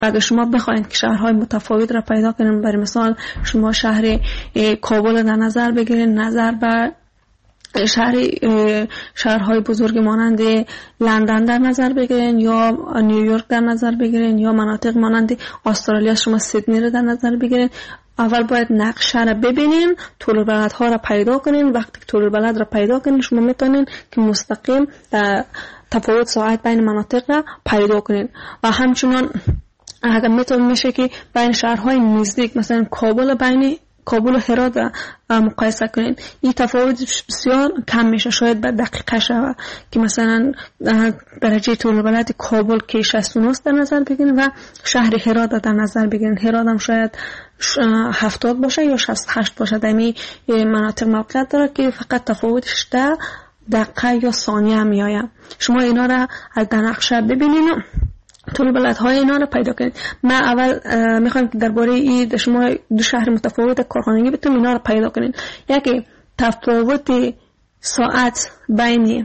اگر شما بخواید که شهرهای متفاوت را پیدا کنید، برای مثال شما شهر کابل در نظر بگیرید، نظر بر شهرهای بزرگ مانند لندن در نظر بگیرین یا نیویورک در نظر بگیرین یا مناطق مانند استرالیا شما سیدنی رو در نظر بگیرین. اول باید نقشه را ببینین، طول البلد ها را پیدا کنین. وقتی که طول البلد را پیدا کنین شما میتونین که مستقیم تفاوت ساعت بین مناطق را پیدا کنین. و همچنان اگر میتون میشه که بین شهرهای نزدیک مثلا کابل و هرات مقایسه کنین، این تفاوت بسیار کم میشه، شاید به دقیقه شود که مثلا درجه طول البلد کابل که 69 در نظر بگیرین و شهر هرات در نظر بگیرین. هرات هم شاید 70 باشه یا 68 باشه. در این مناطق موقعیت داره که فقط تفاوتش در دقیقه یا ثانیه میآید. شما اینا را از در نقشه ببینین، طول البلدهای اینا رو پیدا کنید. من اول میخوام که درباره این شما دو شهر متفاوت کارخانگی بتونم اینا رو پیدا کنید. یکی تفاوت ساعت بین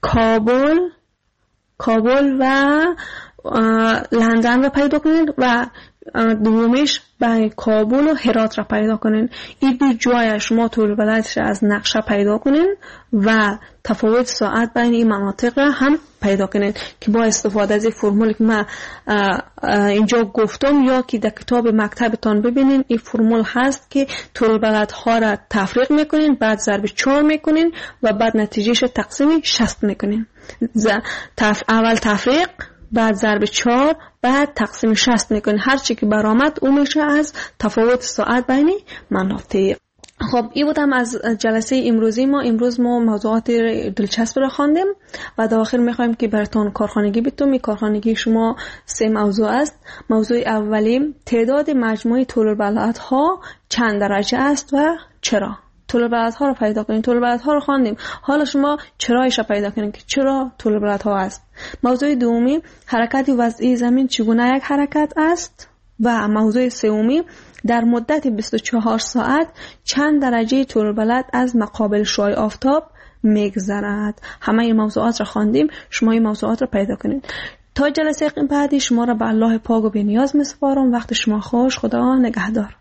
کابل و لندن رو پیدا کنید و دومیش بین کابل و هرات را پیدا کنین. این دو جای شما طول البلدش از نقشه پیدا کنین و تفاوت ساعت بین این مناطق را هم پیدا کنین که با استفاده از فرمولی که من اینجا گفتم یا که در کتاب مکتبتان ببینین، این فرمول هست که طول البلدها را تفریق میکنین، بعد ضرب 4 میکنین و بعد نتیجهش تقسیم 60 میکنین. اول تفریق، بعد ضرب 4، بعد تقسیم 60 میکنین. هر چی که برآمد اون میشه از تفاوت ساعت بین مناطق. خب این بودم از جلسه امروزی ما. امروز ما موضوعات دلچسب را خواندیم و در آخر میخوایم که براتون کارخانگی بتونیم. کارخانگی شما 3 موضوع است. موضوع اولی تعداد مجموعی طول البلدها چند درجه است و چرا. طول البلدها رو پیدا کنیم. طول البلدها رو خواندیم، حالا شما چرایش رو پیدا کنیم که چرا طول البلدها است. موضوع دومی حرکت وضعی زمین چگونه یک حرکت است و موضوع سومی در مدت 24 ساعت چند درجه طول البلد از مقابل شعاع آفتاب میگذرد. همه این موضوعات را خواندیم، شما این موضوعات را پیدا کنید. تا جلسه بعدی شما را به الله پاک و بی‌نیاز می‌سپارم. وقت شما خوش. خدا نگهدار.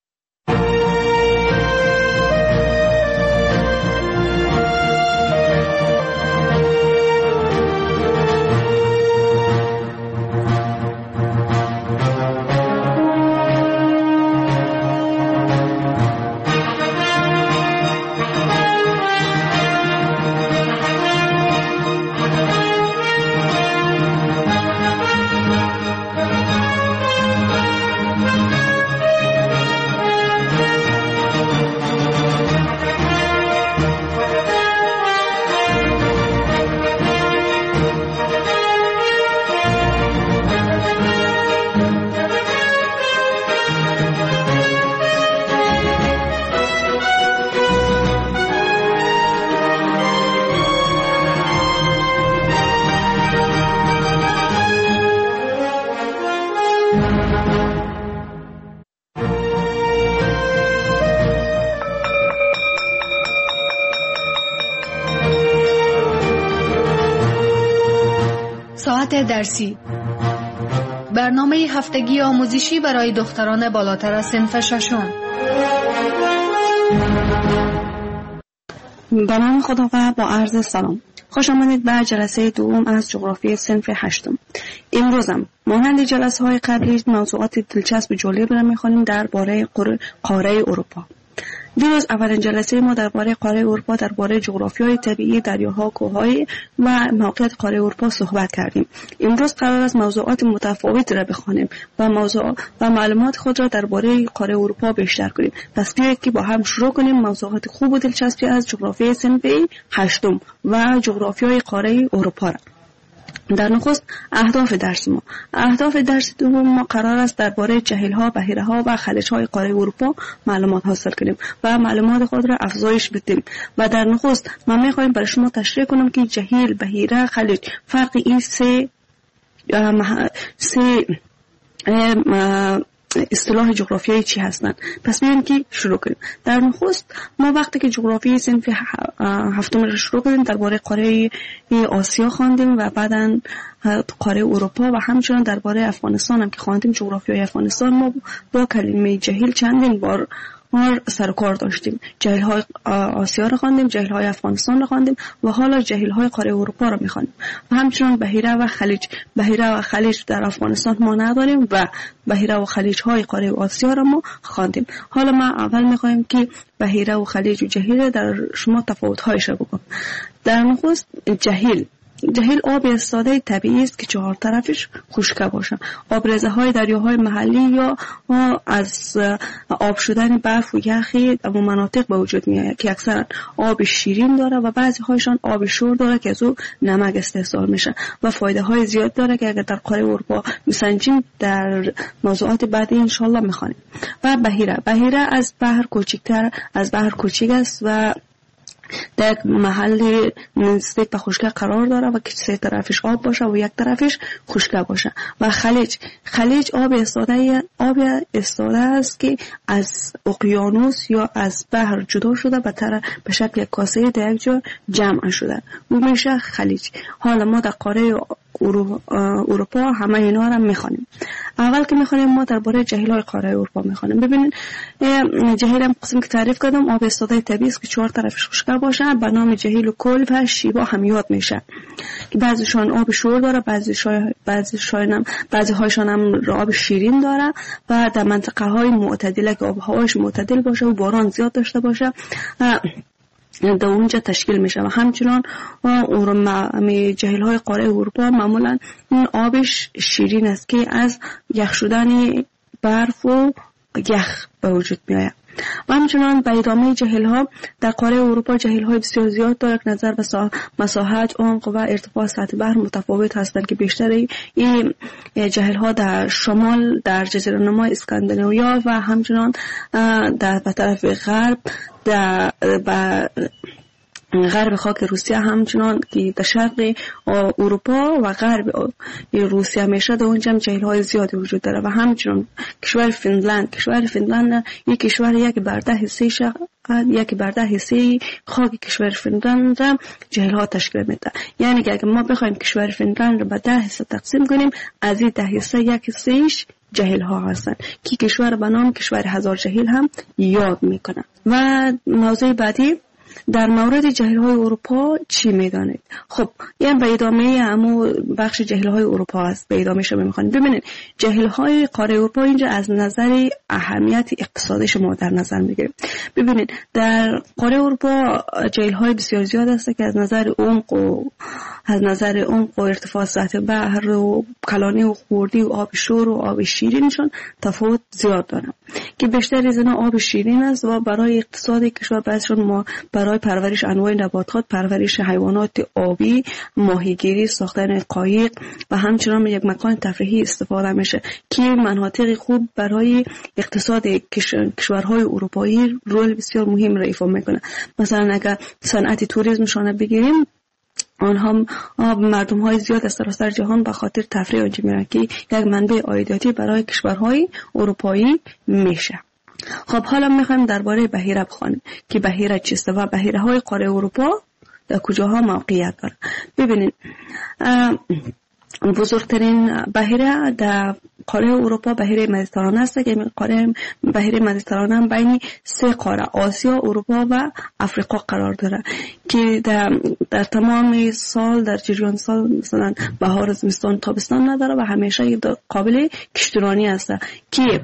درسی، برنامه هفتگی آموزشی برای دختران بالاتر از صنف 6. به نام خدا و با عرض سلام، خوش آمدید به جلسه دوم از جغرافی صنف 8. امروزم مانند جلسه های قبلی موضوعات دلچسب جالب را می‌خوانیم درباره قاره اروپا. دیروز اولین جلسه ما درباره قاره اروپا، درباره جغرافیای طبیعی دریاها، کوههای و موقعیت قاره اروپا صحبت کردیم. امروز قرار است موضوعات متفاوتی را بخوانیم و معلومات خود را درباره قاره اروپا بیشتر کنیم. پس بیایید که با هم شروع کنیم موضوعات خوب و دلچسبی از جغرافیای صنف 8 و جغرافیای قاره اروپا را. در نخست اهداف درس دوم ما قرار است درباره چهل‌ها، بحیره‌ها و خلیج‌های قاره اروپا معلومات حاصل کنیم و معلومات خود را افزایش بدیم. و در نخست من می‌خوایم برای شما تشریح کنم که جهیل، بحیره، خلیج، فرق این سه اصطلاح جغرافیایی چی هستند. پس بیایم که شروع کنیم. در نخست ما وقتی که جغرافی صنف هفتم رو شروع کردیم درباره قاره آسیا خواندیم و بعداً قاره اروپا و همچنان درباره افغانستان هم که خواندیم. جغرافیای افغانستان ما با کلمه جهیل چندین بار سر و کار داشتیم. جهیل های آسیا رو خواندیم، جهیل های افغانستان رو خواندیم و حالا جهیل های قاره اروپا رو میخوانیم و همچنان بحیره و خلیج. بحیره و خلیج در افغانستان ما نداریم و بحیره و خلیج های قاره آسیا رو ما خواندیم. حالا ما اول میخوایم که بحیره و خلیج و جهیل در شما تفاوت هایش رو بگم. در نخست جهیل آب ایستاده طبیعی است که چهار طرفش خشک باشه. آبریزه های دریاهای محلی یا از آب شدن برف و یخی در مناطق به وجود میاد که اکثرا آب شیرین داره و بعضی هایشان آب شور داره که از او نمک استحصال میشه و فایده های زیاد داره که اگر در قاره اروپا میسنجیم در موضوعات بعدی انشالله میخوانیم. و بحیره از بحر کوچیک است و در محل نزدیک به خشکی قرار داره و که سه طرفش آب باشه و یک طرفش خشک باشه. و خلیج آب ایستاده است که از اقیانوس یا از بحر جدا شده به شکل یک کاسه در یک جا جمع شده و میشه خلیج. حالا ما در قاره اروپا همه اینا رو میخوانیم. اول که میخوانیم ما درباره جهیل‌های قاره اروپا میخوانیم. ببینید جهیل هم قسم که تعریف کردم آب ایستاده طبیعی است که چهار طرفش خشک باشه. به نام جهیل و کل و شیبا هم یاد میشه که بعضیشان آب شور داره، بعضی هایشان هم آب شیرین داره و در منطقه های معتدله که آب هواش معتدل باشه و باران زیاد داشته باشه در اونجا تشکیل میشه. و همچنان جهیل های قاره اروپا معمولا آبش شیرین است که از یخ شدن برف و یخ به وجود میآید. و همچنان به ادامه جهیل ها در قاره اروپا جهیل های بسیار زیاد دارد که نظر به مساحت، عمق و ارتفاع سطح بحر متفاوت هستند که بیشتر این جهیل ها در شمال در جزیره نما اسکاندیناویا و همچنان در به طرف غرب غرب خاک روسیه همچنان که در شرق اروپا و غرب روسیه میشه در اونجا جهیل های زیادی وجود داره. و همچنان کشور فنلاند یک کشور یک بر 10 حصه خاک کشور فنلاند را جهیل ها تشکیل میده. یعنی که اگر ما بخوایم کشور فنلاند را به 10 حصه تقسیم کنیم از این 10 حصه یک حصهش جهیل ها هستند که کشور به نام کشور هزار جهیل هم یاد میکنه. و موضوع بعدی در مورد جهیل های اروپا چی میدانید؟ خب این به ادامه همون بخش جهیل های اروپا است. به ادامه شما میخوانید. ببینید جهیل های قاره اروپا اینجا از نظر اهمیت اقتصادی شما در نظر میگیریم. ببینید در قاره اروپا جهیل های بسیار زیاد است که از نظر عمق و ارتفاع سطح بحر و کلانی و خوردی و آب شور و آب شیرینشون تفاوت زیاد داره که بیشتر از اینا آب شیرین است و برای اقتصاد کشور بعضیشون ما برای پرورش انواع نباتات، پرورش حیوانات آبی، ماهیگیری، ساختن قایق و همچنان یک مکان تفریحی استفاده میشه که مناطق خوب برای اقتصاد کشورهای اروپایی رول بسیار مهم را ایفا میکنه. مثلا اگر صنعت توریسمشان بگیریم آنها مردم های زیاد از سراسر جهان به خاطر تفریح آنجا میرن که یک منبع عایداتی برای کشورهای اروپایی میشه. خب حالا میخوایم درباره بحیره بخوانیم که بحیره چیست و بحیره های قاره اروپا در کجاها موقعیت داره. ببینید بزرگترین بحیره در قاره اروپا بحیره مدیترانه است که بحیره مدیترانه بین سه قاره آسیا، اروپا و افریقا قرار داره که در تمام سال در جریان سال مثلا بهار، زمستان، تابستان نداره و همیشه قابل کشتیرانی است که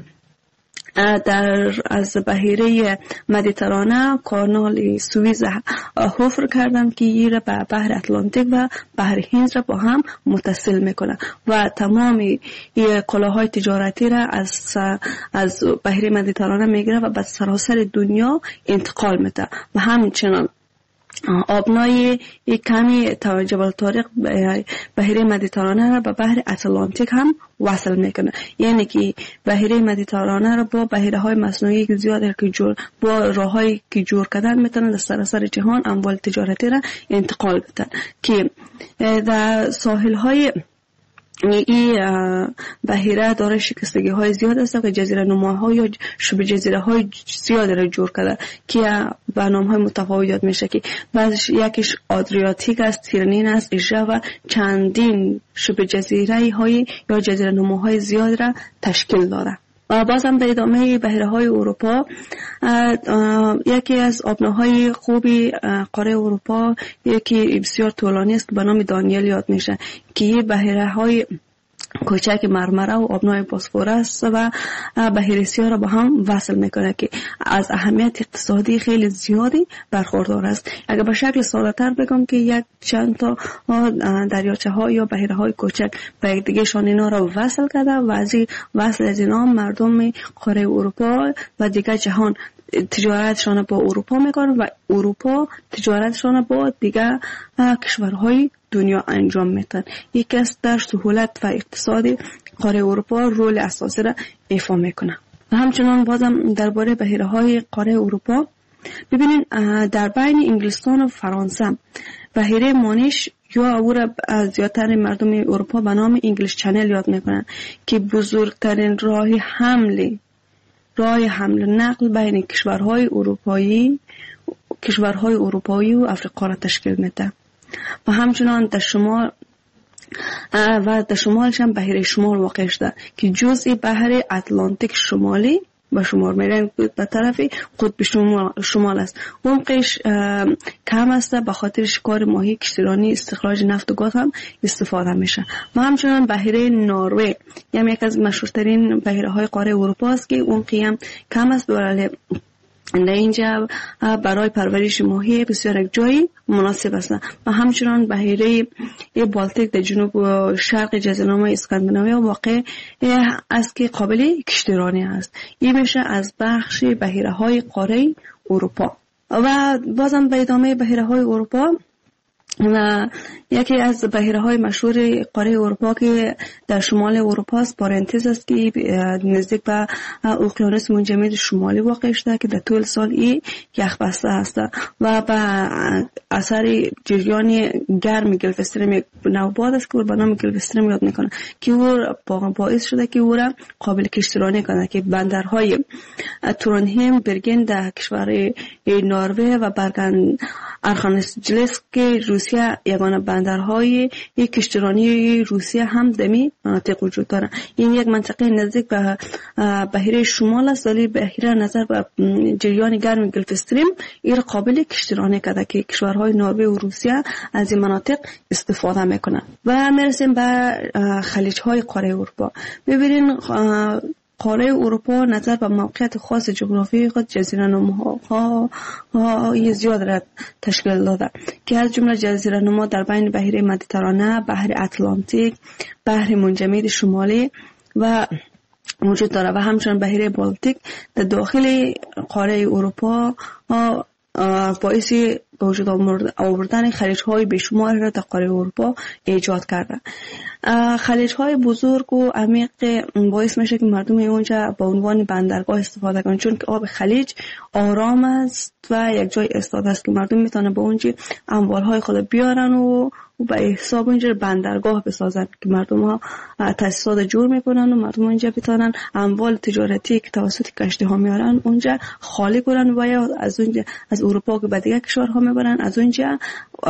از بحیره مدیترانه کانال سوئیز حفر کردم که این را به بحر اتلانتیک و بحر هند را با هم متصل میکنه و تمام کالاهای تجارتی را از بحیره مدیترانه میگیره و به سراسر دنیا انتقال میده. و همچنان آبنای کمی جبل طارق بحیره مدیترانه را به بحر اتلانتیک هم وصل میکنه. یعنی که بحیره مدیترانه را با بحیره های مصنوعی که زیاده که با راههایی که جور کردن میتونن در سراسر جهان اموال تجارتی را انتقال بدن که در ساحل های این بحیره داره شکستگی های زیاد است که جزیره نماها یا شبه جزیره های زیاد را جور کرده که به نام های متفاوت یاد میشه که بعضش یکیش آدریاتیک است، تیرنین است، ایژه و چندین شبه جزیره های یا جزیره نماهای زیاد را تشکیل داده. و بازم به ادامه بحیره های اروپا، یکی از آبناهای خوبی قاره اروپا یکی بسیار طولانی است که به نام دانیل یاد میشه که این بحیره های کوچک مرمره و آبنای بوسفورس و بحیره سیاه را با هم وصل میکنه که از اهمیت اقتصادی خیلی زیادی برخوردار است. اگر به شکل ساده تر بگم که یک چند تا دریاچه ها یا بحیره های کوچک به یک دیگه شان اینا را وصل کرده و از وصل از اینا مردم قاره اروپا و دیگه جهان تجارتشان با اروپا میکنن و اروپا تجارتشان با دیگه کشورهای دنیا انجام میدن. یکی از در سهولت و اقتصادی قاره اروپا رول اساسی را ایفا میکنه. و همچنان بازم درباره بحیره های قاره اروپا ببینین، در بین انگلستان و فرانسه بحیره مانیش یا او را زیادتر مردم اروپا به نام انگلیش چنل یاد میکنن که بزرگترین راه حمل نقل بین کشورهای اروپایی و افریقا را تشکیل میده. و همچنان در شمالش هم بحیره شمال واقع شده که جزئی بحر اتلانتیک شمالی به شمار میرن به طرف قطب شمال است. عمقش کم است، به خاطر شکار ماهی، کشتیرانی، استخراج نفت و گاز هم استفاده میشه. و همچنان بحیره نروژ یعنی یک از مشهورترین بحیره های قاره اروپا است که عمقی هم کم است، ولی در اینجا برای پرورش ماهی بسیار یک جایی مناسب است. و همچنان بحیره بالتیک در جنوب و شرق جزیره اسکاندیناوی واقع است که قابل کشتیرانی است. این میشه از بخش بحیره های قاره اروپا. و بازم به ادامه بحیره های اروپا، و یکی از بحیره های مشهور قاره اروپا که در شمال اروپا است پارنتز است که نزدیک به اقیانوس منجمد شمالی واقع شده که در طول سال این یخبسته است و به اثر جریان گرم گلف استریم نوباد است که به نام گلف استریم یاد میکنه که او باعث شده که او را قابل کشتیرانی کنه که بندرهای تورنهیم، برگن در کشور نروژ و برگن ارخانجلسک که روسیه یگانه بندرهای یک کشتیرانی روسیه هم دمی مناطق وجود داره. این یک منطقه نزدیک به بحیره شمال است، ولی بحیره نظر به جریان گرم گلف استریم این قابل کشتیرانی کرده که کشورهای نروژ و روسیه از این مناطق استفاده میکنن. و میرسیم به خلیج های قاره اروپا. ببینین قاره اروپا نظر به موقعیت خاص جغرافیایی خود جزیره نماها زیاد را تشکیل داده که از جمله جزیره نما در بین بحیره مدیترانه، بحر اتلانتیک، بحر منجمد شمالی و موجود داره و همچنین بحیره بالتیک در داخل قاره اروپا باعث به وجود آوردن خلیج‌های بیشمار را در قاره اروپا ایجاد کرده. خلیج‌های بزرگ و عمیق باعث میشه که مردم اونجا به عنوان بندرگاه استفاده کنند، چون که آب خلیج آرام است و یک جای ایستاده است که مردم میتونن به اونجا اموالهای خود بیارن و به حساب اونجا بندرگاه بسازن که مردم ها تاسیسات جور میکنن و مردم اونجا بتونن اموال تجارتی که توسط کشتی ها میارن اونجا خالی کنن و یا از اونجا از اروپا که به دیگه کشورها میبرن از اونجا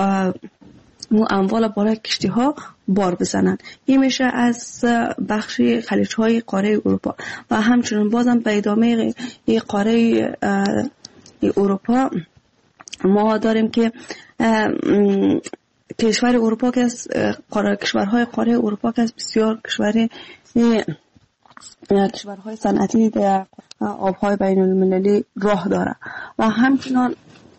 اموال بالای کشتی ها بار بزنن. این میشه از بخش خلیج های قاره اروپا. و همچنین بازم به ادامه قاره اروپا ما داریم که کشور اروپا که از کشورهای قاره اروپا که از بسیار کشورهای صنعتی در آبهای بین المللی راه داره و همچنان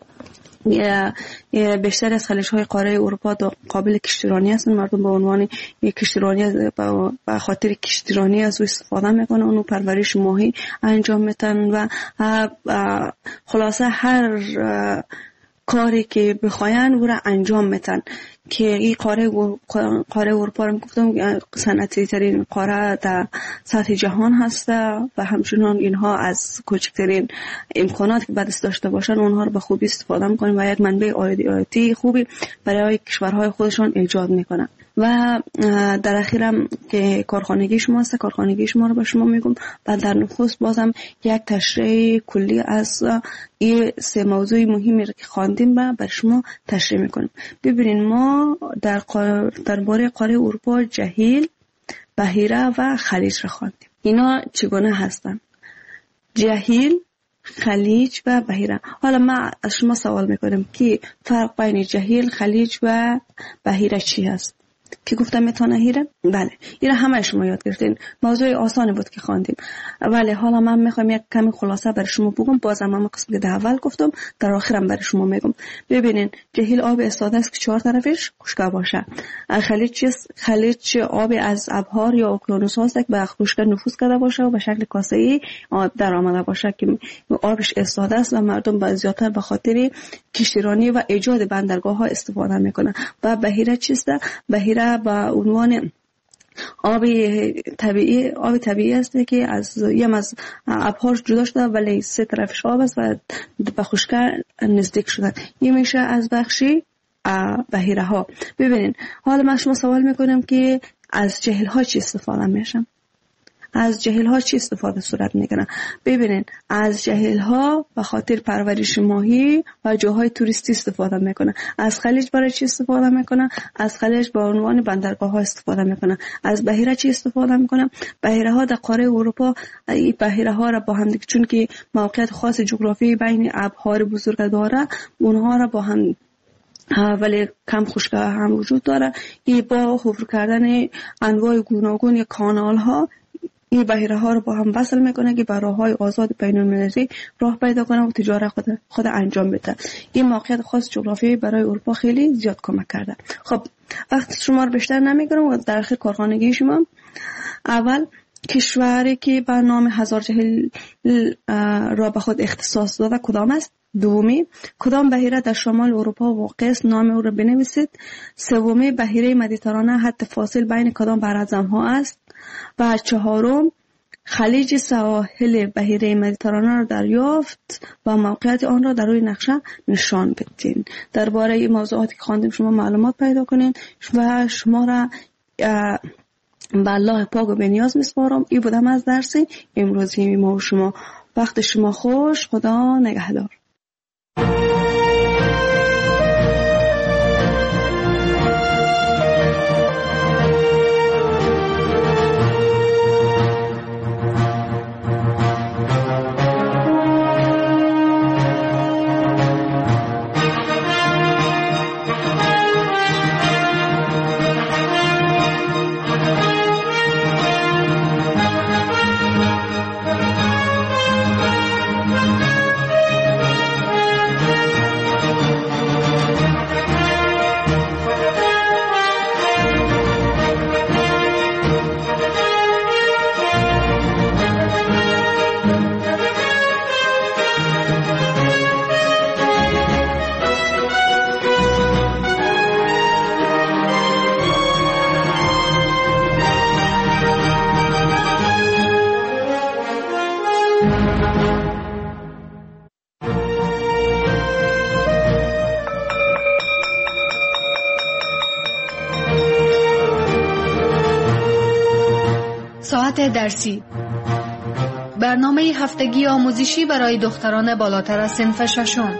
بیشتر از خلیج‌های قاره اروپا قابل کشتیرانی هستند. مردم به عنوان کشتیرانی به خاطر کشتیرانی از او استفاده میکنن، اونو پرورش ماهی انجام میدن و خلاصه هر کاری که بخواین او را انجام میدن که این قاره اروپا رو گفتم صنعتی ترین قاره در سطح جهان هست و همچنان اینها از کوچکترین امکانات که بدست داشته باشن اونها رو به خوبی استفاده میکنن و یک منبع عایداتی خوبی برای کشورهای خودشان ایجاد میکنن. و در اخیرم که کارخانگی شما است، کارخانگی شما رو به شما میگم و در نخست بازم یک تشریح کلی از این سه موضوع مهمی که خواندیم و بر شما تشریح میکنیم. ببینید ما درباره قاره اروپا جهیل، بحیره و خلیج را خواندیم. اینا چگونه هستند؟ جهیل، خلیج و بحیره. حالا ما از شما سوال میکنم که فرق بین جهیل، خلیج و بحیره چی هست؟ که گفتم میتونه هیره؟ بله، اینا همه شما یاد گرفتین. موضوع آسانی بود که خواندیم. ولی حالا من میخوام یک کمی خلاصه برای شما بگم. بازم من قسمت در اول گفتم، در آخرم برای شما میگم. ببینین، جهیل آب استاده است که 4 طرفش خشک باشه. خلیج چیست؟ خلیج آب از ابحار یا اقیانوس هاست که به خشکی نفوذ کرده باشه و به شکل کاسه‌ای آب در آمده باشه که آبش استاده است و مردم زیادتر به خاطر کشتیرانی و ایجاد بندرگاه‌ها استفاده میکنن. و بحیره چیست؟ بحیره به عنوان آب طبیعی است که از ابحار جدا شده ولی سه طرفش آب است و به خشکی نزدیک شده. این میشه از بخشی بحیره ها. ببینین، حالا من شما سوال میکنم که از جهیل ها چی استفاده میشن؟ از جهیل ها چی استفاده صورت میکنه؟ ببینین، از جهیل ها به خاطر پرورش ماهی و جاهای توریستی استفاده میکنه. از خلیج برای چی استفاده میکنه؟ از خلیج به عنوان بندرگاه ها استفاده میکنه. از بحیره چی استفاده میکنه؟ بحیره ها در قاره اروپا، این بحیره ها را با هم دیگه، چون که موقعیت خاص جغرافیایی بین ابحار بزرگ داره، اونها را با هم ولی کم خشکی هم وجود داره. این با حفر کردن انواع گوناگون کانال ها این بحیره ها رو با هم وصل میکنه که برای راههای آزاد بین‌المللی راه پیدا کنه و تجارت خود انجام بده. این موقعیت خاص جغرافیایی برای اروپا خیلی زیاد کمک کرده. خب وقت شما رو بیشتر نمیگیرم و در اخیر کارخانگی شما. اول، کشوری که به نام هزار جهیل را به خود اختصاص داده کدام است؟ دومی، کدام بحیره در شمال اروپا واقع است؟ نام او را بنویسید. سومی، بحیره مدیترانه حد فاصل بین کدام براعظم ها است؟ و چهارم، خلیج ساحل بحیره مدیترانه را دریافت و موقعیت آن را در روی نقشه نشان بدین. درباره این موضوعاتی که خواندیم شما معلومات پیدا کنین و شما را به الله پاک و بی‌نیاز میسپارم. این بودم از درس امروزی ما و شما. وقت شما خوش. خدا نگهدار. ساعت درسی، برنامه هفتگی آموزشی برای دختران بالاتر از صنف ششم.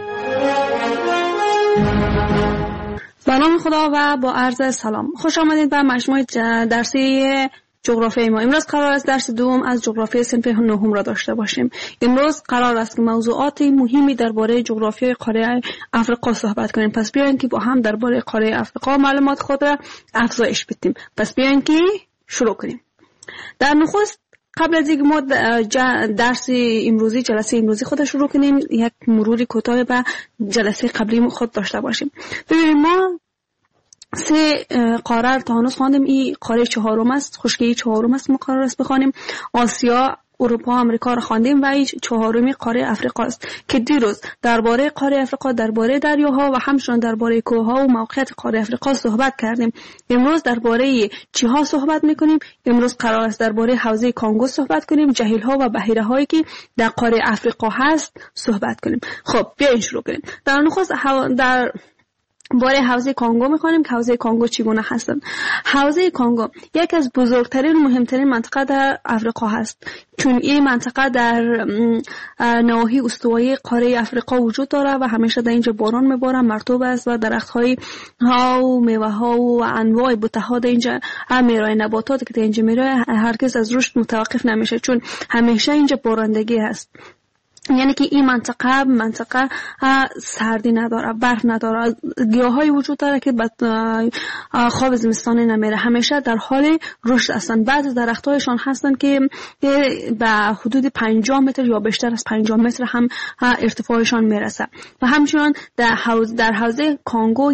به نام خدا و با عرض سلام. خوش آمدید به مجموعه درسی جغرافیای ما. امروز قرار است درس دوم از جغرافیای صنف نهم را داشته باشیم. امروز قرار است که موضوعات مهمی درباره جغرافیای قاره آفریقا صحبت کنیم. پس بیاین که با هم درباره قاره آفریقا معلومات خود را افزایش بدیم. پس بیاین که شروع کنیم. در نخست قبل از اینکه ما درس امروزی جلسه امروزی خود شروع کنیم، یک مروری کوتاه به جلسه قبلی خود داشته باشیم. ببینید ما 3 قاره تا هنوز خواندیم. این قاره چهارم است، خشکی چهارم است. ما قرار است بخوانیم آسیا، اروپا، آمریکا را خواندیم و این چهارمی قاره افریقا است که دیروز درباره قاره افریقا، درباره دریاها و همچنین درباره کوهها و موقعیت قاره افریقا صحبت کردیم. امروز درباره چیها صحبت میکنیم؟ امروز قرار است درباره حوزه کانگو صحبت کنیم، جهیل‌ها و بحیره هایی که در قاره افریقا هست صحبت کنیم. خب بیاین شروع کنیم. در نخست در باره حوزه کانگو میخوانیم که حوزه کانگو چگونه هستند. حوزه کانگو یکی از بزرگترین و مهمترین منطقه در افریقا هست، چون این منطقه در نواحی استوایی قاره افریقا وجود داره و همیشه در اینجا باران میباره، مرطوب است و درخت‌های و میوه‌ها و انواع بوته‌ها در اینجا میرای، نباتات که در اینجا میرای هرگز از رشد متوقف نمیشه چون همیشه اینجا بارندگی هست. یعنی که این منطقه سردی نداره، برف نداره، گیاهایی وجود داره که خواب زمستانی نمیره، همیشه در حال رشد هستن. بعضی درختایشان هستن که به حدود 50 متر یا بیشتر از 50 متر هم ارتفاعشان میرسه. و همچنان در حوزه کانگو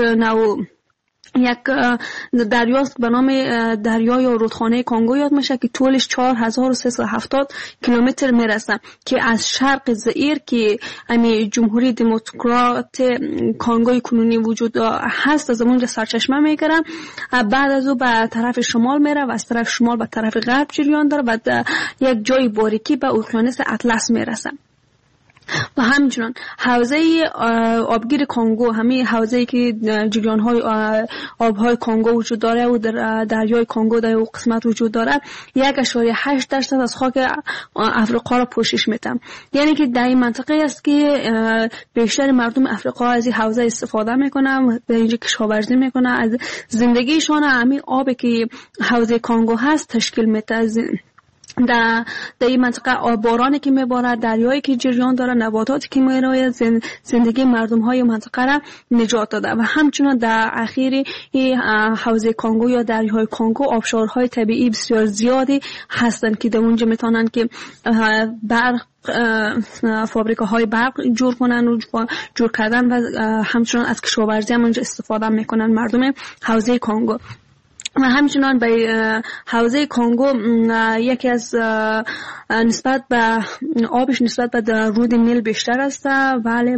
یک دریاست به نام دریای رودخانه کانگو یاد میشه که طولش 4370 کیلومتر میرسه که از شرق زئیر که جمهوری دموکرات کانگوی کنونی وجود هست از اونجا سرچشمه میگیره، بعد از او به طرف شمال میره و از طرف شمال به طرف غرب جریان داره و یک جای باریکی به اقیانوس اطلس میرسه. و همچنان حوزه آبگیر کانگو، همین حوزه‌ای که جریان‌های آب‌های کانگو وجود داره و در دریای کانگو در اون قسمت وجود داره، 1.8% از خاک افریقا را پوشش میده. یعنی که در این منطقه است که بیشتر مردم افریقا از این حوزه استفاده میکنن، در اینجا کشاورزی میکنن، از زندگیشان همین آبی که حوزه کانگو هست تشکیل میده. در این منطقه بارانی که میباره، دریایی که جریان داره، نباتاتی که میرای زندگی مردم های منطقه را نجات داده. و همچنان در اخیر حوزه کانگو یا دریای کانگو آبشارهای طبیعی بسیار زیادی هستند که در اونجا میتونن که برق فابریکاهای برق جور کنن و جور کردن و همچنان از کشاورزی هم اونجا استفاده میکنن مردم حوزه کانگو. و همچنان به حوزه کانگو یکی از نسبت به آبش نسبت به رود نیل بیشتر است، ولی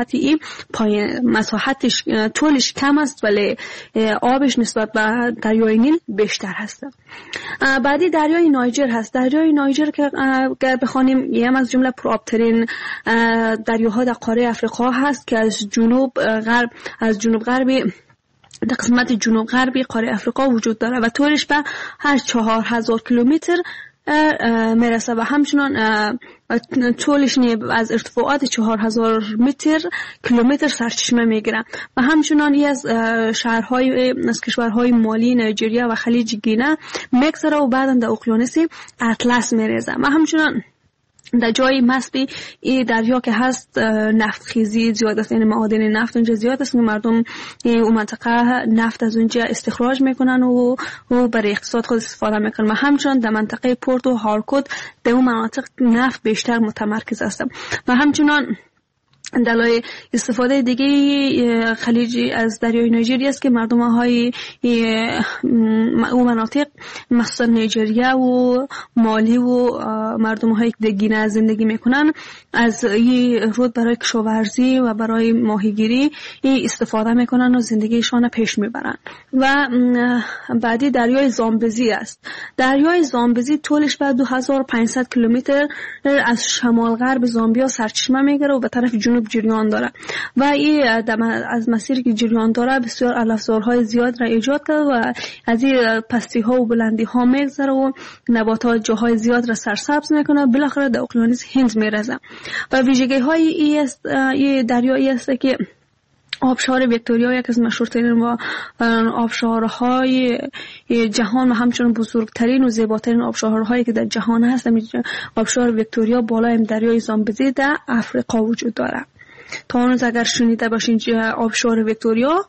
مساحتش طولش کم است ولی آبش نسبت به دریای نیل بیشتر هست. بعدی دریای نایجر هست. دریای نایجر که اگر بخوانیم یکی از جمله پرآبترین دریاها در قاره افریقا هست که از جنوب غربی در قسمت جنوب غربی قاره افریقا وجود داره و طولش به 4000 کیلومتر میرسه و همچنان طولش از ارتفاعات 4000 کیلومتر سرچشمه میگیره و همچنان از از کشورهای مالی، نایجریا و خلیج گینه میگذره و بعدا در اقیانوس اطلس میرسه. و همچنان در جای مسبی این دریا که هست نفت خیزی زیاد است، یعنی معادن نفت اونجا زیاد است که مردم اون منطقه نفت از اونجا استخراج میکنن و برای اقتصاد خود استفاده میکنن. و همچنان در منطقه پورت و هارکوت در اون مناطق نفت بیشتر متمرکز است. و همچنان دلایل استفاده دیگه خلیجی از دریای نایجریا است که مردم های اون مناطق مثلا نیجریا و مالی و مردم هایی که در گینه زندگی میکنن از این رود برای کشاورزی و برای ماهیگیری استفاده میکنن و زندگیشان پیش میبرن. و بعدی دریای زامبزی است. دریای زامبزی طولش به 2500 کیلومتر از شمال غرب زامبیا سرچشمه میگیره و به طرف جنوب جریان داره و این از مسیری که جریان داره بسیار علفزارهای زیاد را ایجاد کرده و از این پستی ها و بلندی ها میگذره و نباتات جاهای زیاد را سرسبز میکنه، بالاخره در اقیانوس هند میرسه. و ویژگی های این دریایی است که آبشار ویکتوریا یک از مشهورترین و آبشارهای جهان و همچنین بزرگترین و زیباترین آبشارهایی که در جهان هست. آبشار ویکتوریا بالای دریای زامبزی در افریقا وجود داره. تا هنوز اگر شنیده باشین آبشار ویکتوریا،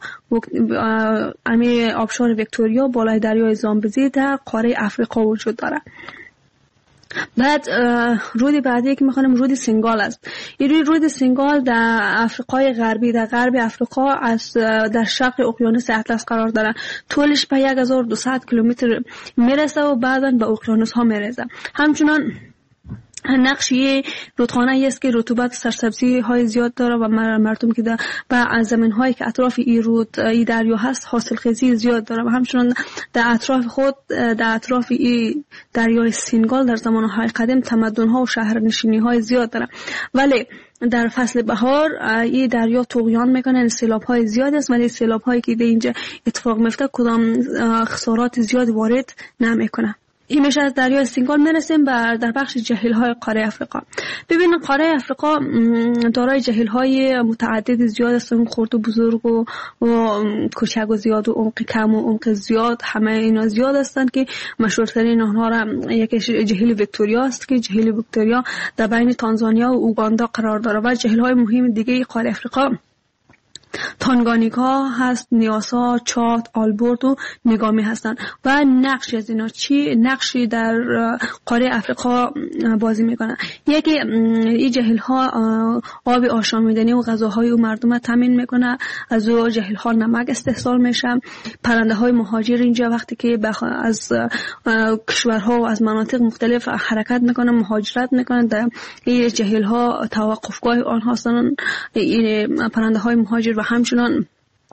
آبشار ویکتوریا بالای دریای زامبزی در قاره افریقا وجود داره. بعد رود بعدی که میخوانم رود سنگال است. این رود سنگال در افریقای غربی، در غرب افریقا در شرق اقیانوس اطلس قرار داره. طولش به 1200 کیلومتر میرسه و بعدا به اقیانوس ها میرسه. همچنان نقشی رودخانه است که رطوبت سرسبزی های زیاد داره و مردم که در زمین هایی که اطراف این دریا هست حاصل خیزی زیاد داره و همچنان در اطراف خود در اطراف این دریای سینگال در زمان های قدیم تمدن ها و شهرنشینی های زیاد داره. ولی در فصل بهار این دریا طغیان میکنه، سیلاب های زیاد است، ولی سیلاب هایی که در اینجا اتفاق میفته کدام خسارات زیاد وارد نمیکنه. این میشه از دریای سینگال میرسیم در بخش جهیل‌های قاره افریقا. ببینید قاره افریقا دارای جهیل‌های متعدد زیاد است، خرد و بزرگ و کوچک و زیاد و عمق کم و عمق زیاد، همه اینا زیاد هستند که مشهورترین آنها را یکیش جهیل ویکتوریا است که جهیل ویکتوریا در بین تانزانیا و اوگاندا قرار داره. و جهیل‌های مهم دیگه قاره افریقا تانگانیکا هست، نیاسا، چاد، آلبورد و نگامی هستند. و نقش از اینا نقشی در قاره افریقا بازی میکنن. یکی این جهیل ها آب آشامیدنی و غذاهای و مردم تامین میکنه، از او جهیل ها نمک استحصال میشه. پرنده های مهاجر اینجا وقتی که از کشورها و از مناطق مختلف حرکت میکنن، مهاجرت میکنن، در این جهیل ها توقفگاه آنها هستند. این پرنده های مهاجر و همچنان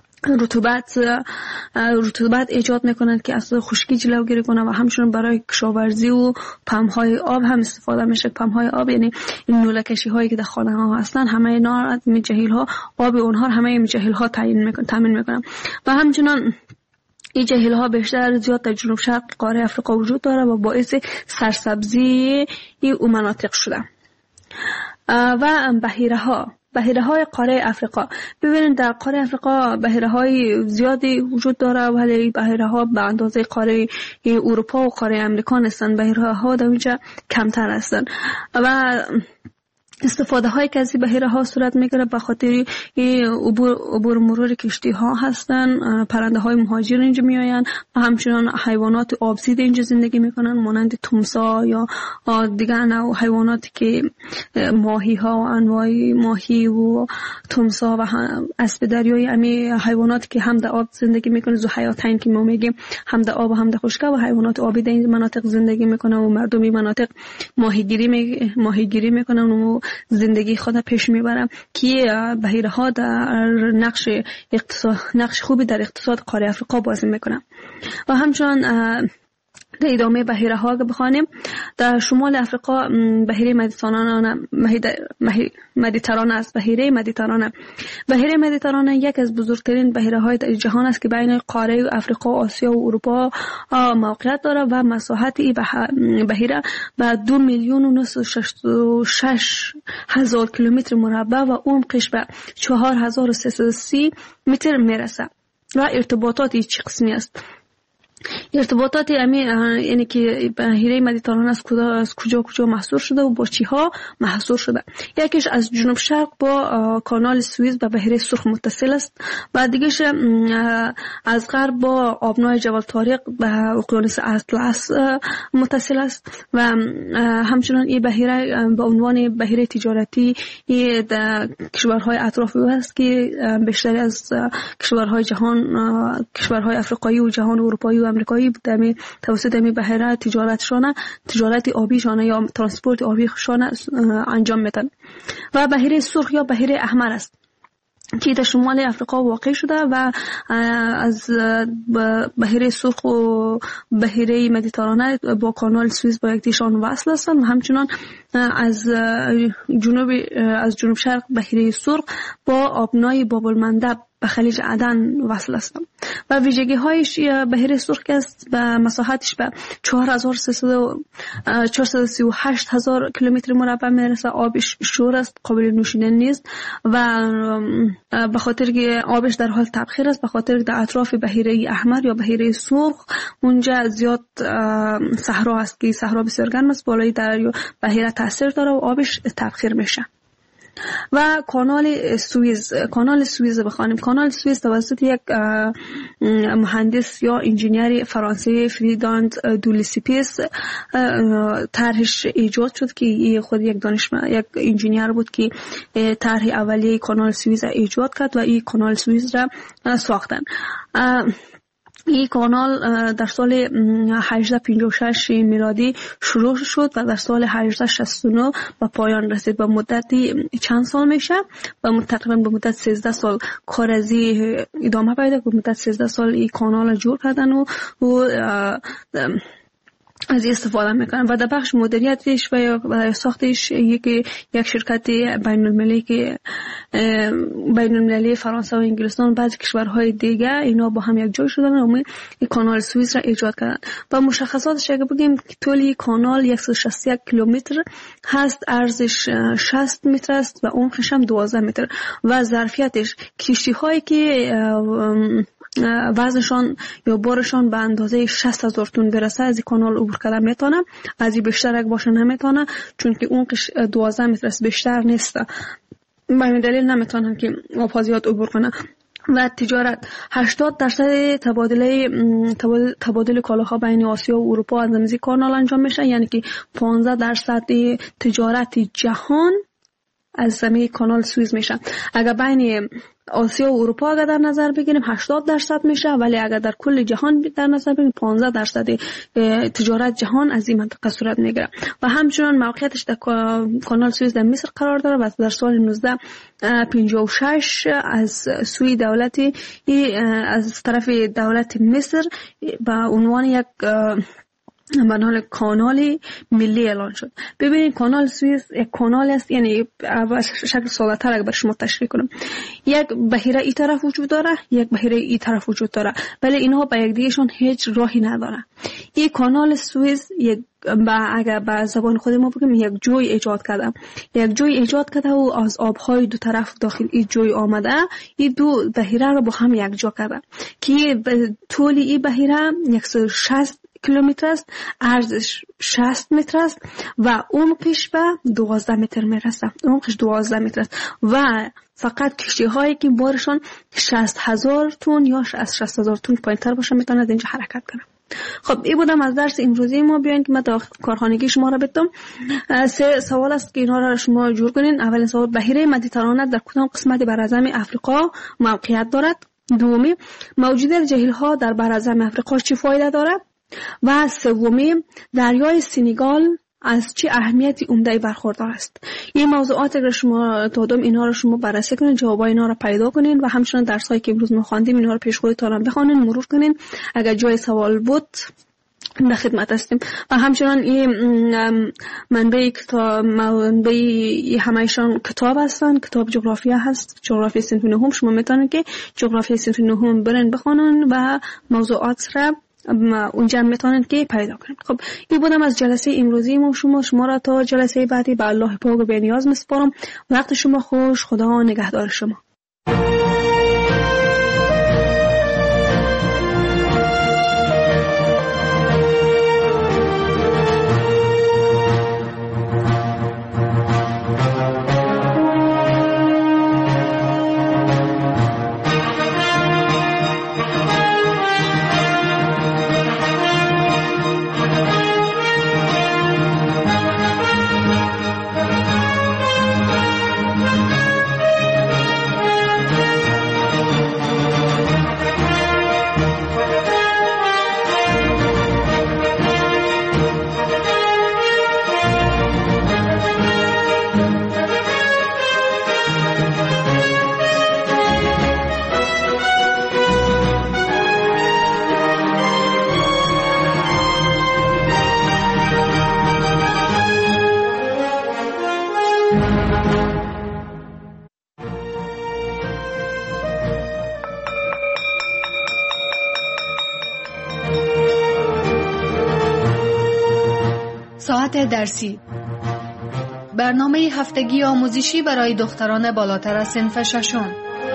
رطوبت ایجاد میکنند که از خشکی جلوگیری کنه و همچنان برای کشاورزی و پمپ‌های آب هم استفاده میشه. پمپ‌های آب یعنی این نوله‌کشی هایی که در خانه ها هستن، همه اینا این جهیل ها آب اونها همه این جهیل ها تامین میکنن. و همچنان این جهیل ها بیشتر زیاد در جنوب شرق قاره افریقا وجود داره و باعث سرسبزی این مناطق شده. و بحیره های قاره افریقا، ببینید در قاره افریقا بحیره های زیادی وجود داره، ولی بحیره ها به اندازه قاره اروپا و قاره امریکا نیستن. بحیره ها در اینجا کمتر هستن و استفاده های که از بحیره ها صورت میگیره به خاطر عبور مرور کشتی ها هستن. پرنده های مهاجر اینجا میآیند و همچنان حیوانات آبزید اینجا زندگی میکنن، مانند تمساح یا دیگر نوع حیواناتی که ماهی ها و انواع ماهی و تمساح و اسب دریایی، امی حیواناتی که هم در آب زندگی میکنن، ذوحیاتین که ما میگیم، هم در آب و هم در خشکی، و حیوانات آبی در این مناطق زندگی میکنن و مردم این مناطق ماهیگیری میکنن و زندگی خود پیش میبرم که بحیره ها در نقش خوبی در اقتصاد قاره افریقا بازی میکنن. و همچنان در ادامه بحیره ها که بخوانیم، در شمال افریقا بحیره مدیترانه است. بحیره مدیترانه یک از بزرگترین بحیره های در جهان است که بین قاره افریقا، آسیا و اروپا موقعیت داره و مساحت این بحیره به 2,966,000 کیلومتر مربع و عمقش به 4,330 متر میرسه. و ارتباطات چه قسمی است؟ ارتباطات یعنی که بحیره مدیترانه از کجا محصور شده و با چی ها محصور شده. یکیش از جنوب شرق با کانال سوئیز و بحیره سرخ متصل است و دیگهش از غرب با آبنای جبل طارق به اقیانوس اطلس متصل است. و همچنان این بحیره به عنوان بحیره تجارتی در کشورهای اطراف او است که بیشتر از کشورهای جهان، کشورهای افریقایی و جهان اروپایی و امریکایی توسط می بحیره تجارت آبیشان یا ترانسپورت آبیشان انجام میدن. و بحیره سرخ یا بحیره احمر است که در شمال افریقا واقع شده و از بحیره سرخ و بحیره مدیترانه با کانال سوئیس با یکدیشان وصل هستند. و همچنان از جنوب شرق بحیره سرخ با آبنای باب المندب به خلیج عدن وصل است. و ویژگی هایش بحیره سرخ است به مساحتش به 438,000 کیلومتر مربع میرسه. آبش شور است، قابل نوشیدن نیست و به خاطر که آبش در حال تبخیر است، به خاطر در اطراف بحیره احمر یا بحیره سرخ اونجا زیاد صحرا است که صحرا بسیار گرم است، بالای دریا بحیره تاثیر داره و آبش تبخیر میشه. و کانال سوئیز بخوانیم. کانال سوئیز توسط یک مهندس یا انجینیر فرانسوی فریداند دولیسیپیس طرحش ایجاد شد که خود یک انجینیر بود که طرح اولیه کانال سوئیز ایجاد کرد و این کانال سوئیز را ساختن. این کانال در سال 1856 میلادی شروع شد و در سال 1869 به پایان رسید. به مدتی چند سال میشه؟ تقریبا به مدت 13 سال کار از ادامه پیدا. به مدت 13 سال این کانال جور کردن و از استفاده میکنن و در بخش مدیریتش و ساختش یک شرکت بین‌المللی فرانسه و انگلستان و بعضی کشورهای دیگه اینا با هم یک جای شدن و این کانال سوئیس را ایجاد کردن. و مشخصاتش اگه بگیم طول کانال 161 کیلومتر هست، عرضش 60 متر است و عمقش هم 12 متر و ظرفیتش کشتی هایی که وزنشان یا بارشان به اندازه 60,000 تن برسه از این کانال عبور کردن میتونه. از این بیشتر اگه باشه نمیتونه، چون که عمقش 12 متر است، بیشتر نیست. به این دلیل نمیتونن که آبها زیاد عبور کنه. و تجارت 80% تبادل کالاها بین آسیا و اروپا از این کانال انجام میشه، یعنی که 15% تجارت جهان از زمین کانال سوئیس میشه. اگر بین آسیا و اروپا اگر در نظر بگیریم 80% میشه، ولی اگر در کل جهان در نظر بگیریم 15% تجارت جهان از این منطقه صورت میگیره. و همچنان موقعیتش در کانال سوئیس در مصر قرار داره و در سال 1956 از سوی دولتی از طرف دولت مصر به عنوان یک منحال کانال ملی اعلان شد. ببینید کانال سوئیس یک کانال است، یعنی شکل ساده تر اگر بر شما تشریح کنم، یک بحیره ای طرف وجود داره، یک بحیره ای طرف وجود داره، ولی اینها به یک دیگهشون هیچ راهی نداره. این کانال سوئیس یک اگر به زبان خود ما بگیم یک جوی ایجاد کرده و از آبهای دو طرف داخل این جوی آمده، این دو بحیره رو با هم یک جا کرده که طول این بحیره 160 کیلومتر است، عرضش 60 متر است و عمقش به 12 متر میرسه. عمقش 12 متر است و فقط کشتی هایی که بارشان 60,000 تن یا از 60,000 تن پایین‌تر باشه میتونن اینجا حرکت کنن. خب این بودم از درس امروزی ما. بیاین که من کارخانگی شما را بدم. 3 سوال است که اینها را شما جور کنین. اولین سوال، بحیره مدیترانه در کدام قسمت براعظم افریقا موقعیت دارد؟ دومی، موجودیت جهیل‌ها در براعظم افریقا چه فایده دارد؟ و سومی، دریای سنگال از چه اهمیتی عمده برخوردار است؟ این موضوعات را شما دادم، اینها را شما بررسی کنین، جوابای اینا را پیدا کنین و همچنین درسایی که امروز ما خواندیم اینها را پیش خودتون بخونین، مرور کنین. اگر جای سوال بود در خدمت هستیم. و همچنان این منبع همایشان کتاب هستن، کتاب جغرافیا هست، جغرافی صنف نهم. شما میتونین که جغرافی صنف نهم برین بخونن و موضوعات را اونجا میتونن که پیدا کنن. خب این بودم از جلسه امروزی ما. شما را تا جلسه بعدی به الله پاک و بی‌نیاز میسپارم. وقت شما خوش. خدا نگهدار شما. ساعت درسی، برنامه هفتگی آموزشی برای دختران بالاتر از صنف ششم.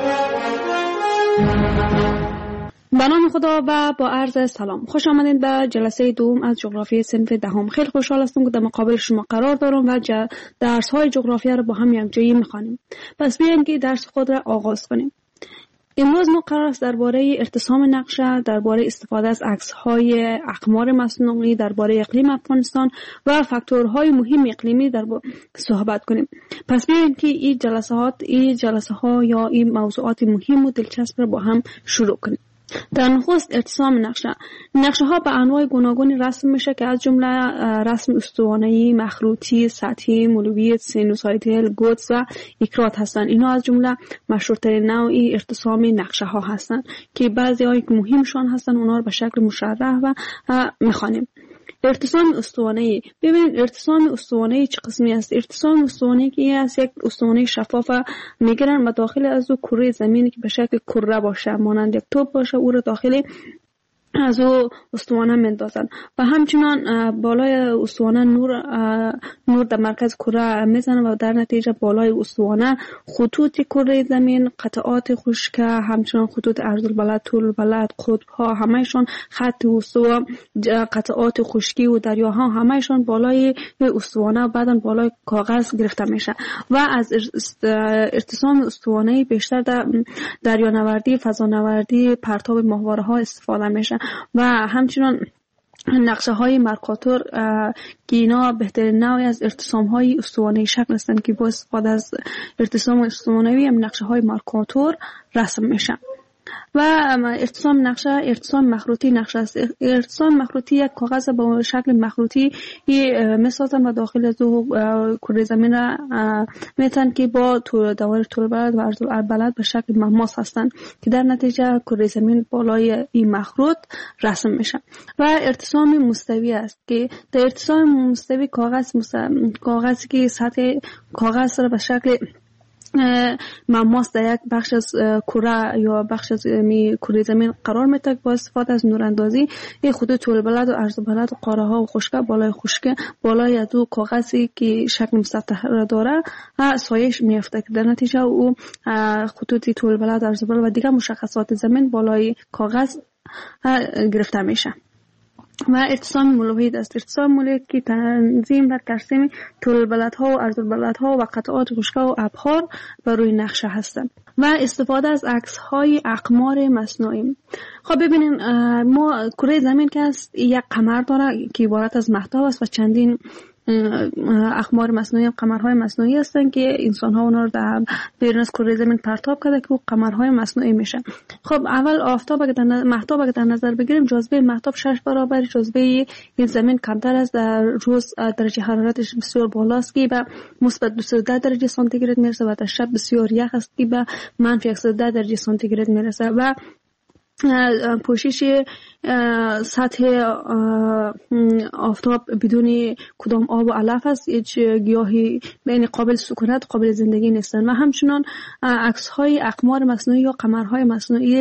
به نام خدا و با عرض سلام، خوش آمدید به جلسه دوم از جغرافی صنف دهم. خیلی خوشحال هستم که در مقابل شما قرار دارم و درس های جغرافیا را با هم یکجایی میخوانیم. پس بیاین که درس خود را آغاز کنیم. امروز ما قرار است درباره ارتسام نقشه، درباره استفاده از عکس‌های اقمار مصنوعی، درباره اقلیم افغانستان و فاکتورهای مهم اقلیمی صحبت کنیم. پس بیاین که این جلسه ها یا این موضوعات مهم و دلچسب را با هم شروع کنیم. در نخست ارتسام نقشه ها به انواع گوناگونی رسم میشه که از جمله رسم استوانه‌ای، مخروطی، سطحی، مولویت، سینوسویدال، گوتس و اکرات هستند. اینا از جمله مشهورترین نوعی ارتسام نقشه ها هستند که بعضی هایی که مهمشان هستند اونا رو به شکل مشرح و میخوانیم. ارتسام استوانه‌ای. ببینید ارتسام استوانه‌ای چه قسمی است؟ ارتسام استوانه‌ای که از یک استوانه شفاف میگیرن و داخل از او کره زمینی که به شکل کره باشه، مانند یک توپ باشه، او رو داخل از او استوانه میندازن و همچنان بالای استوانه نور در مرکز کره میزنن و در نتیجه بالای استوانه خطوط کره زمین، قطعات خشک، همچنان خطوط عرض البلد، طول البلد، قطب ها همهشون، خط استوا، قطعات خشکی و دریاها همهشون بالای استوانه و بعدن بالای کاغذ گرفته میشه و از ارتسام استوانه‌ای بیشتر در دریانوردی، فضانوردی، پرتاب ماهواره ها استفاده میشه و همچنان نقشه های مرکاتور که اینا بهترین نوعی از ارتسام های استوانه‌ای شکل هستند که با استفاده از ارتسام استوانه‌ای هم نقشه های مرکاتور رسم میشه. و ارتسام مخروطی نقشه است. ارتسام مخروطی یک کاغذ با شکل مخروطی میسازن و داخل از او کره زمین را میتن که با دوار طول بلد و عرض البلد به شکل مماس هستند که در نتیجه کره زمین بالای این مخروط رسم میشه. و ارتسام مستوی است که در ارتسام مستوی کاغذی که سطح کاغذ را به شکل مماس در یک بخش از کره یا بخش از کره زمین قرار میده با استفاده از نوراندازی این خطوط طول بلد و عرض بلد و قاره ها و خشکه بالای از او کاغذی که شکل مسطح را داره سایش میفته که در نتیجه او خطوط طول بلد و عرض بلد و دیگر مشخصات زمین بالای کاغذ گرفته میشه. و ارتسام مولویت است. ارتسام مولویت که تنظیم و ترسیم طول بلدها و عرض بلدها و قطعات خشک و ابخار بر روی نقشه هستند. و استفاده از عکس های اقمار مصنوعی. خب ببینین ما کره زمین که است یک قمر داره که عبارت از مهتاب است و چندین اقمار مصنوعی، قمرهای مصنوعی هستند که انسان ها اونا رو در بیرون از کره زمین پرتاب کرده که قمرهای مصنوعی میشن. خب اول مهتاب اگه در نظر بگیریم جاذبه مهتاب 6 برابر جاذبه این زمین کمتر است. در روز درجه حرارتش بسیار بالاست که به مثبت 210 درجه سانتیگراد میرسه و در شب بسیار یخ است که به منفی 110 درجه سانتیگراد میرسه و پوشش سطح آفتاب بدون کدام آب و علف است. هیچ گیاهی بین قابل سکونت قابل زندگی نیستند و همچنان عکس های اقمار مصنوعی یا قمرهای مصنوعی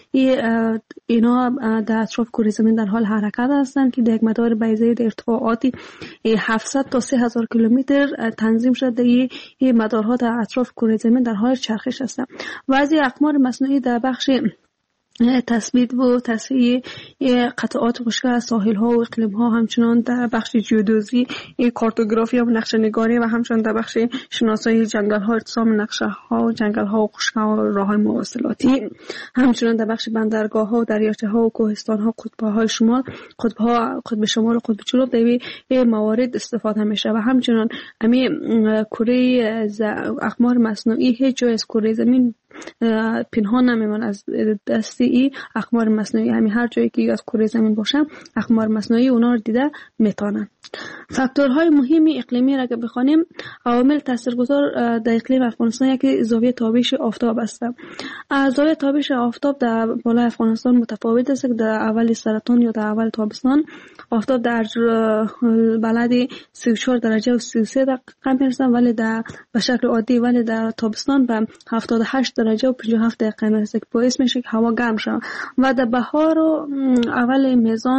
اینا در اطراف کره زمین در حال حرکت هستند که در یک مدار بیضه‌ای در ارتفاعاتی 700 تا 3000 کیلومتر تنظیم شده. این مدارها در اطراف کره زمین در حال چرخش هستند و از اقمار مصنوعی در بخش تثبیت و تصحیح قطعات خشک ساحل ها و اقلیم ها، همچنان در بخش جیودوزی کارتوگرافی و نقشه نگاری و همچنان در بخش شناسایی جنگل ها، ارتسام نقشه ها و جنگل ها و خشک ها و راه های مواصلاتی، همچنان در بخش بندرگاه ها و دریاچه ها و کوهستان ها، قطب های شمال، قطب شمال و قطب جنوب در این موارد استفاده میشه و همچنان امی کره اقمار مصنوعی هیچ جای از کره زمین پنهان نمیمون از دست ای اقمار مصنوعی. همین هر جایی که از کره زمین باشه اقمار مصنوعی اونا رو دیده میتونن. فاکتورهای مهم اقلیمی را که بخوانیم، عوامل تاثیرگذار در اقلیم افغانستان یکی زاویه تابش آفتاب است. زاویه تابش آفتاب در بالای افغانستان متفاوت است. در اول سرطان یا در اول تابستان آفتاب در بلد 34 درجه و 33 دقیقه میرسه، ولی به شکل عادی ولی در تابستان به 78 درجه و 57 دقیقه میرسه که باعث میشه که هوا گرم شه و در بهار و اول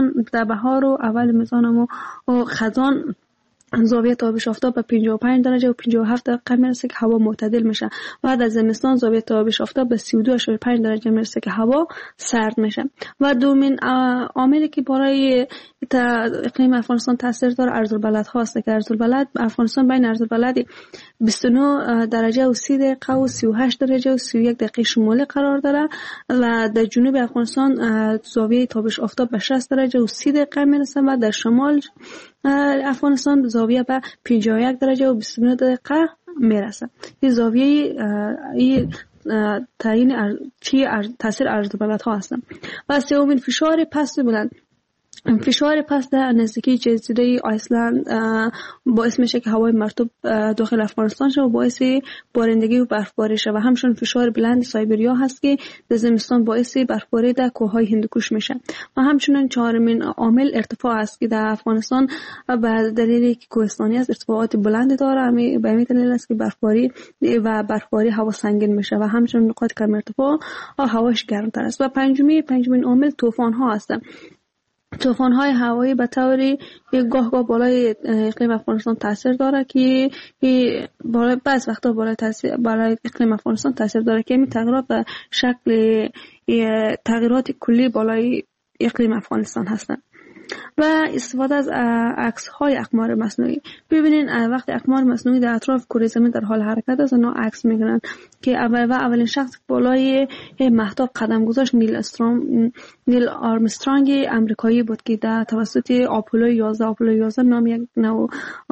میزان و خزان زاویه تابش آفتاب به 55 درجه و 57 دقیقه میرسه که هوا معتدل میشه و در زمستان زاویه تابش آفتاب به 32.5 درجه میرسه که هوا سرد میشه. و دومین عاملی که برای اقلیم افغانستان تاثیر داره عرض البلد هاست که عرض البلد افغانستان بین عرض البلد 29 درجه و 30 دقیقه و 38 درجه و 31 دقیقه شمالی قرار داره و در جنوب افغانستان زاویه تابش آفتاب به 60 درجه و 30 دقیقه میرسه و در شمال افغانستان زاویه به 51 درجه و 29 دقیقه میرسه. این زاویه تعیین تاثیر عرض بلندها هستند. و سومین فشار پست بلند. فشار پست در نزدیکی جزیره آیسلند باعث میشه که هوای مرطوب داخل افغانستان شه و باعث بارندگی و برفباری شه و همچنین فشار بلند سایبریا هست که در زمستان باعث برفباری در کوههای هندوکش میشه. و همچنین چهارمین عامل ارتفاع است که در افغانستان به دلیلی که کوهستانی است ارتفاعات بلند داره، به همین دلیل است که برفباری هوا سنگین میشه و همچنین نقاط کم ارتفاع هواش گرمتر است. و پنجمین عامل طوفان ها هستند. طوفان‌های هوایی به طوری گاه بالای اقلیم افغانستان تاثیر داره که بعض وقتا بالای اقلیم افغانستان تاثیر داره که این تغییرات به شکل تغییرات کلی بالای اقلیم افغانستان هستند. و استفاده از عکس‌های اقمار مصنوعی. ببینین وقتی اقمار مصنوعی در اطراف کره زمین در حال حرکت است اونا عکس میگیرن که اولین شخص بالای مهتاب قدم گذاشت نیل آرمسترانگ امریکایی بود که در توسط آپولو 11 نام یک نوع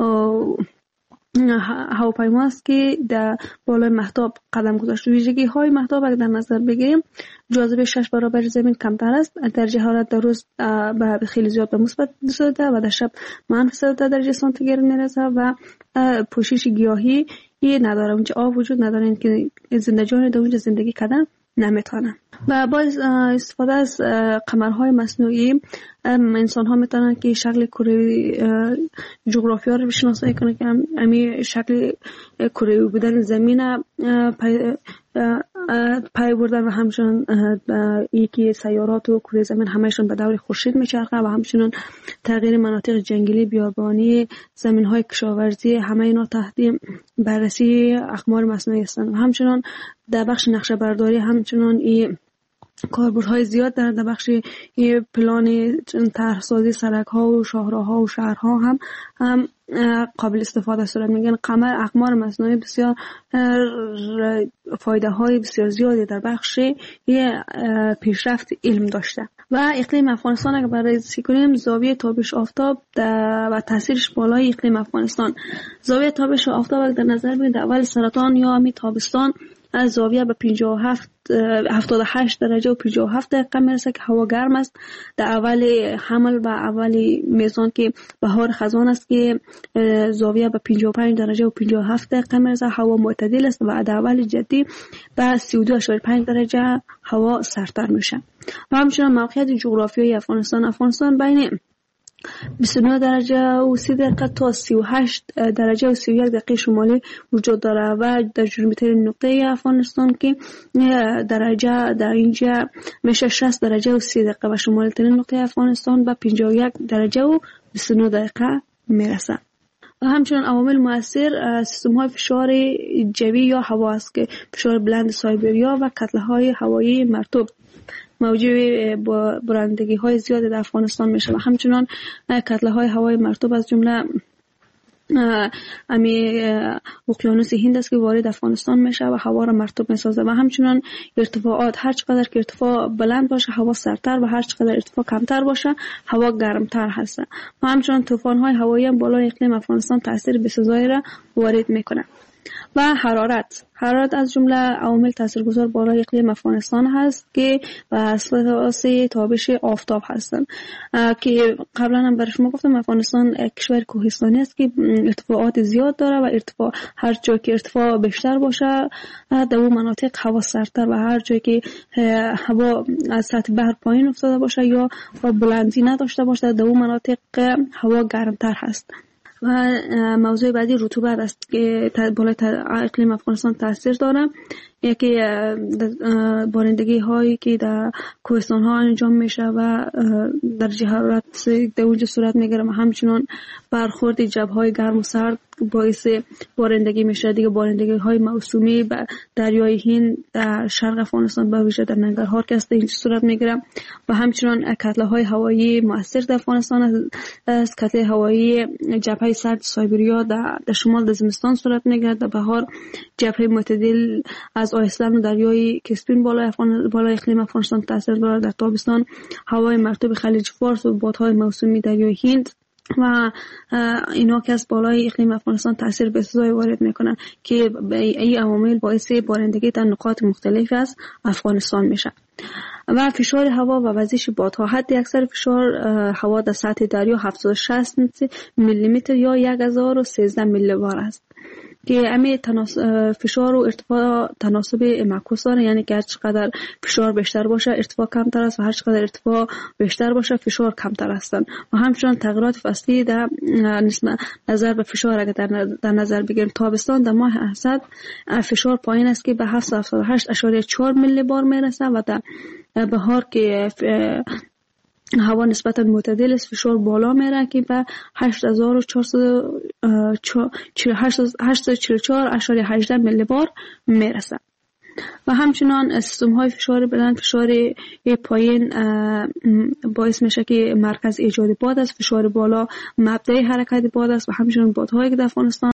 هواپیما است که در بالای مهتاب قدم گذاشت. ویژگی های مهتاب اگر در نظر بگیریم جاذبه 6 برابر زمین کمتر است، درجه حرارت در روز به خیلی زیاد به مثبت 2 و در شب -10 درجه سانتیگراد میرسه و پوشش گیاهی نداره، اونجا آب وجود نداره که زندگیان در اونجا زندگی کردن نمیتونن. و با استفاده از قمرهای مصنوعی انسان ها میتونن که شکل کره جغرافیا رو بشناسایی کنن که همین شکل کره بودن زمین پی بردن و همچنین یکی سیارات و کره زمین همهشون به دور خورشید میچرخه و همچنین تغییر مناطق جنگلی بیابانی زمین های کشاورزی همه اینا تحت بررسی اقمار مصنوعی هستند. و همچنین در بخش نقشه برداری همچنین این کاربردهای زیاد در بخش پلان طرحسازی سرک‌ها و شاهراه‌ها و شهرها هم قابل استفاده صورت میگن. اقمار مصنوعی بسیار فایده های بسیار زیادی در بخش پیشرفت علم داشته. و اقلیم افغانستان اگر بررسی کنیم زاویه تابش آفتاب و تاثیرش بالای اقلیم افغانستان. زاویه تابش آفتاب اگر در نظر بگیرید اول سرطان یا می تابستان از زاویه به 78 درجه و 57 دقیقه میرسه که هوا گرم است. در اول حمل و اول میزان که بهار خزان است که زاویه به 55 درجه و 57 دقیقه میرسه، هوا معتدل است و در اول جدی به 32.5 درجه هوا سردتر میشه. و همچنین موقعیت جغرافیایی افغانستان بین 29 درجه و 30 دقیقه تا 38 درجه و 31 دقیقه شمالی وجود داره و در جنوبی ترین نقطه افغانستان که درجه در اینجا میشه 60 درجه و 30 دقیقه و شمالی ترین نقطه افغانستان به 51 درجه و 29 دقیقه میرسه. و همچنین عوامل مؤثر سیستم های فشار جوی یا هوا است که فشار بلند سایبریا و کتله های هوایی مرطوب موجب بارندگی های زیاد در افغانستان میشه و همچنان کتله های هوای مرطوب از جمله اقیانوس هند است که وارد افغانستان میشه و هوا را مرطوب میسازه. و همچنان ارتفاعات هر چقدر که ارتفاع بلند باشه هوا سردتر و هر چقدر ارتفاع کمتر باشه هوا گرمتر هست. و همچنان طوفان های هوایی هم بالای اقلیم افغانستان تاثیر بسزایی را وارد میکنه. و حرارت از جمله عوامل تاثیرگذار بالای اقلیم افغانستان هست که اساس تابش آفتاب هستند که قبلا هم برای شما گفتم افغانستان کشور کوهستانی است که ارتفاعات زیاد داره و هر جایی که ارتفاع بیشتر باشه در اون مناطق هوا سردتر و هر جایی که هوا از سطح بحر پایین افتاده باشه یا بلندی نداشته باشه در اون مناطق هوا گرمتر هست. و موضوع بعدی رطوبت است که بالای اقلیم افغانستان تاثیر داره. یکی بارندگی هایی که در کوهستان ها انجام میشه و درجه حرارت در اونجا صورت میگیره و همچنان برخورد جبهه گرم و سرد باعث بارندگی میشه. دیگه بارندگی های موسومی به دریای هند در شرق افغانستان به ویژه در ننگرهار که است اینجا صورت میگیره و همچنان کتله های هوایی مؤثر در افغانستان از کتله هوایی جبهه سرد سایبریا در شمال در زمستان صورت میگیره. در بهار جبهه معتدل از آیسلند و دریای کسپین بالای اقلیم افغانستان تاثیر داره. در تابستان هوای مرطوب خلیج فارس و بادهای موسومی دریای هند و اینا که از بالای اقلیم افغانستان تاثیر بسزایی وارد میکنن که این عوامل باعث بارندگی در نقاط مختلف از افغانستان میشه. و فشار هوا و وزش بادها. حد اکثر فشار هوا در سطح دریا 760 میلیمتر یا 1013 میلیبار است که همه فشار و ارتفاع تناسب معکوس داره، یعنی که هر چقدر فشار بیشتر باشه ارتفاع کمتر است و هر چقدر ارتفاع بیشتر باشه فشار کمتر هستند. و همچنین تغییرات فصلی در نظر به فشار اگر در نظر بگیریم، تابستان در ماه اسد فشار پایین است که به 778.4 میلیبار میرسه و در بهار که هوا نسبتا معتدل است فشار بالا میره که به 844.18 میلیبار میرسه. و همچنان سیستم های فشار بلند، فشار پایین باعث میشه که مرکز ایجاد باد است، فشار بالا مبدأ حرکت باد است و همچنان بادهایی که در افغانستان